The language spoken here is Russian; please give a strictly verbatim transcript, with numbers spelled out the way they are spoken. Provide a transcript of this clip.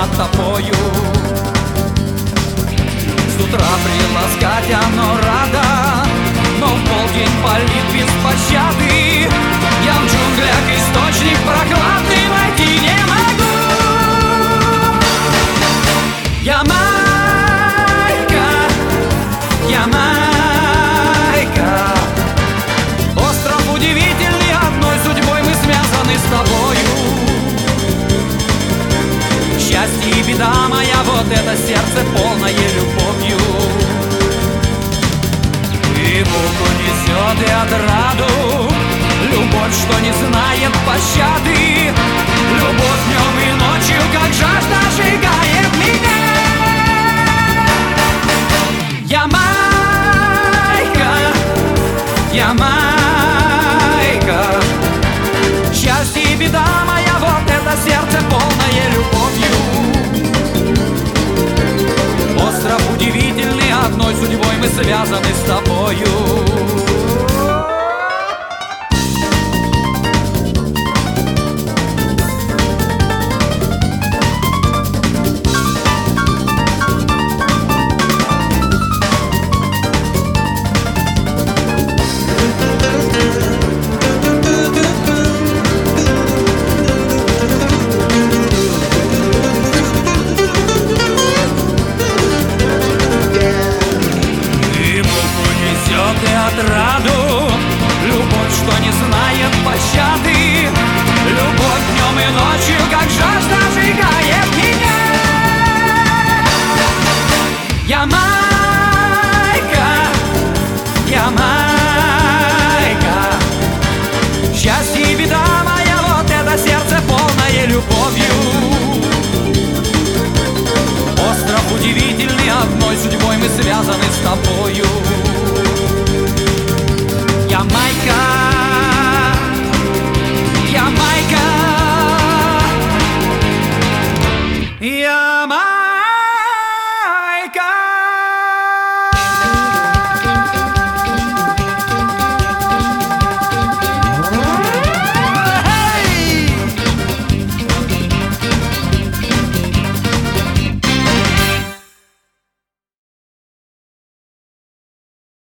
над тобою. С утра приласкать оно рада, но в полдень палит без пощады. Я в джунглях источник прохладный найти не могу. Ямайка, Ямайка, остров удивительный, одной судьбой мы связаны с тобою. Счастье и беда моя, вот это сердце полное любовью. И муку несет и отраду, любовь, что не знает пощады. Любовь днем и ночью, как жажда, сжигает меня. Ямайка, Ямайка, счастье и беда моя, вот это сердце полное любовью. Остров удивительный, одной судьбой мы связаны с тобою. Отраду, любовь, что не знает пощады. Любовь днем и ночью, как жажда, сжигает меня. Ямайка, Ямайка, счастье и беда моя, вот это сердце полное любовью. Остров удивительный, одной судьбой мы связаны с тобою. Ямайка.